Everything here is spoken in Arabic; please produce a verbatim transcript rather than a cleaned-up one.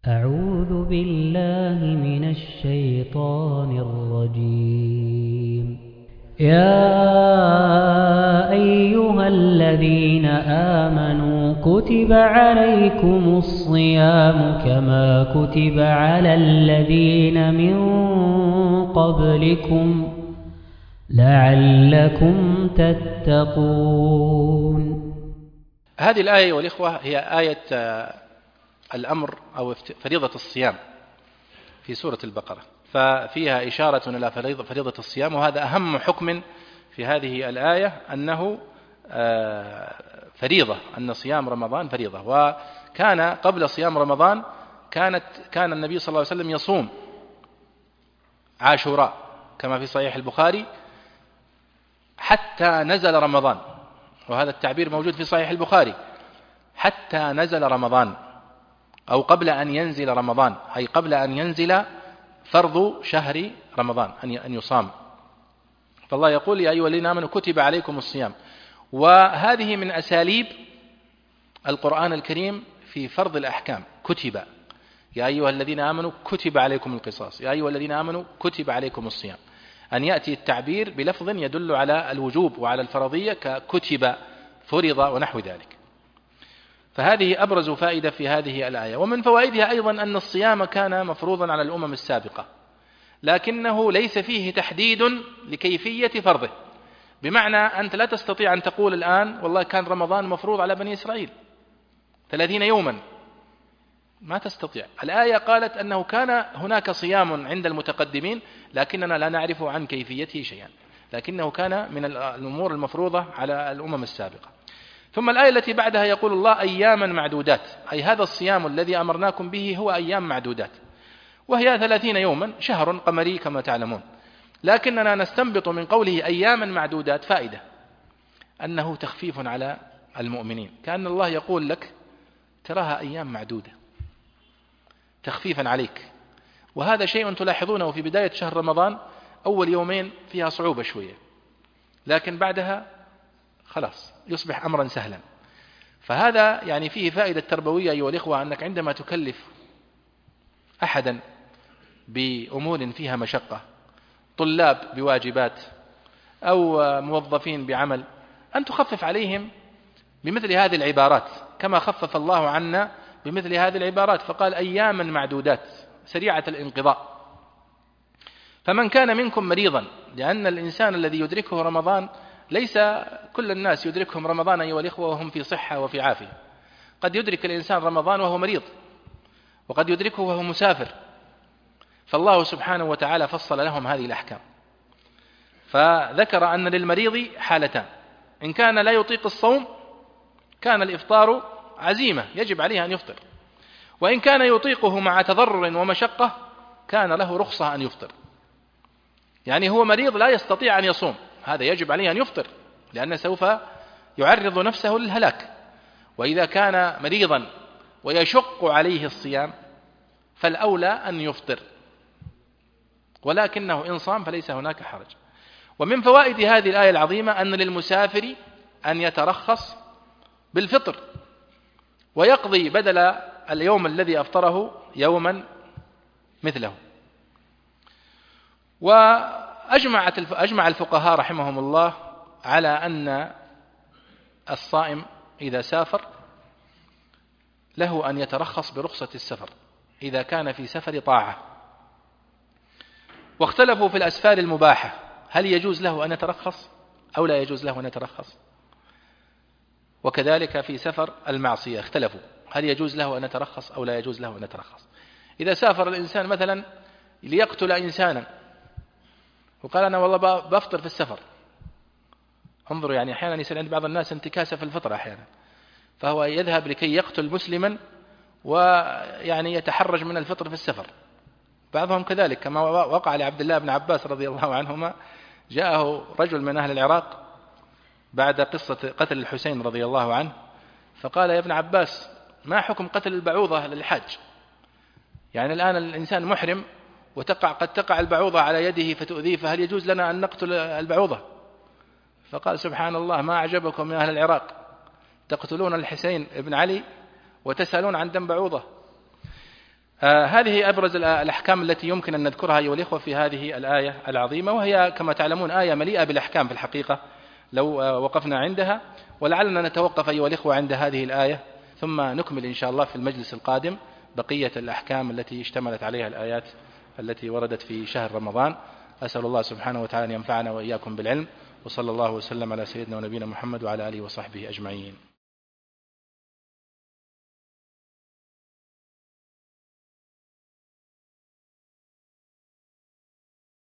أعوذ بالله من الشيطان الرجيم. يا أيها الذين آمنوا كتب عليكم الصيام كما كتب على الذين من قبلكم لعلكم تتقون. هذه الآية والإخوة هي آية الأمر أو فريضة الصيام في سورة البقرة، ففيها إشارة إلى فريضة الصيام، وهذا أهم حكم في هذه الآية، أنه فريضة، أن صيام رمضان فريضة. وكان قبل صيام رمضان كانت كان النبي صلى الله عليه وسلم يصوم عاشوراء كما في صحيح البخاري حتى نزل رمضان، وهذا التعبير موجود في صحيح البخاري، حتى نزل رمضان، أو قبل أن ينزل رمضان، أي قبل أن ينزل فرض شهر رمضان أن يصام. فالله يقول: يا أيها الذين آمنوا كتب عليكم الصيام. وهذه من أساليب القرآن الكريم في فرض الأحكام. كتب، يا أيها الذين آمنوا كتب عليكم القصاص، يا أيها الذين آمنوا كتب عليكم الصيام، أن يأتي التعبير بلفظ يدل على الوجوب وعلى الفرضية ككتب، فرض، ونحو ذلك. فهذه أبرز فائدة في هذه الآية. ومن فوائدها أيضا أن الصيام كان مفروضا على الأمم السابقة، لكنه ليس فيه تحديد لكيفية فرضه، بمعنى أنت لا تستطيع أن تقول الآن والله كان رمضان مفروض على بني إسرائيل ثلاثين يوما، ما تستطيع. الآية قالت أنه كان هناك صيام عند المتقدمين، لكننا لا نعرف عن كيفيته شيئا، لكنه كان من الأمور المفروضة على الأمم السابقة. ثم الآية التي بعدها يقول الله: أياما معدودات، أي هذا الصيام الذي أمرناكم به هو أيام معدودات، وهي ثلاثين يوما، شهر قمري كما تعلمون. لكننا نستنبط من قوله أياما معدودات فائدة، أنه تخفيف على المؤمنين، كأن الله يقول لك تراها أيام معدودة تخفيفا عليك. وهذا شيء تلاحظونه في بداية شهر رمضان، أول يومين فيها صعوبة شوية، لكن بعدها خلاص يصبح أمرا سهلا. فهذا يعني فيه فائدة تربوية أيها الإخوة، أنك عندما تكلف أحدا بأمور فيها مشقة، طلاب بواجبات أو موظفين بعمل، أن تخفف عليهم بمثل هذه العبارات، كما خفف الله عنا بمثل هذه العبارات، فقال أياما معدودات سريعة الانقضاء. فمن كان منكم مريضا، لأن الإنسان الذي يدركه رمضان ليس كل الناس يدركهم رمضان أيها الإخوة وهم في صحة وفي عافية، قد يدرك الإنسان رمضان وهو مريض، وقد يدركه وهو مسافر، فالله سبحانه وتعالى فصل لهم هذه الأحكام. فذكر أن للمريض حالتان: إن كان لا يطيق الصوم كان الإفطار عزيمة يجب عليه أن يفطر، وإن كان يطيقه مع تضرر ومشقة كان له رخصة أن يفطر. يعني هو مريض لا يستطيع أن يصوم، هذا يجب عليه أن يفطر، لأنه سوف يعرض نفسه للهلاك. وإذا كان مريضا ويشق عليه الصيام فالأولى أن يفطر، ولكنه إن صام فليس هناك حرج. ومن فوائد هذه الآية العظيمة أن للمسافر أن يترخص بالفطر، ويقضي بدل اليوم الذي أفطره يوما مثله. وأجمعت أجمع الفقهاء رحمهم الله على أن الصائم إذا سافر له أن يترخص برخصة السفر إذا كان في سفر طاعة. واختلفوا في الأسفار المباحة، هل يجوز له أن يترخص أو لا يجوز له أن يترخص؟ وكذلك في سفر المعصية اختلفوا، هل يجوز له أن يترخص أو لا يجوز له أن يترخص؟ إذا سافر الإنسان مثلا ليقتل إنسانا وقال أنا والله بفطر في السفر، انظروا يعني أحيانا يصير عند بعض الناس انتكاسة في الفطر أحيانا، فهو يذهب لكي يقتل مسلما ويعني يتحرج من الفطر في السفر. بعضهم كذلك، كما وقع لعبد الله بن عباس رضي الله عنهما، جاءه رجل من أهل العراق بعد قصة قتل الحسين رضي الله عنه، فقال: يا ابن عباس ما حكم قتل البعوضة للحاج؟ يعني الآن الإنسان محرم وتقع قد تقع البعوضة على يده فتؤذيه، فهل يجوز لنا أن نقتل البعوضة؟ فقال: سبحان الله، ما أعجبكم من أهل العراق، تقتلون الحسين ابن علي وتسألون عن دم بعوضة. آه هذه أبرز الأحكام التي يمكن أن نذكرها أيها الإخوة في هذه الآية العظيمة، وهي كما تعلمون آية مليئة بالأحكام في الحقيقة لو آه وقفنا عندها، ولعلنا نتوقف أيها الإخوة عند هذه الآية ثم نكمل إن شاء الله في المجلس القادم بقية الأحكام التي اشتملت عليها الآيات التي وردت في شهر رمضان. أسأل الله سبحانه وتعالى أن ينفعنا وإياكم بالعلم، وصلى الله وسلم على سيدنا ونبينا محمد وعلى آله وصحبه أجمعين.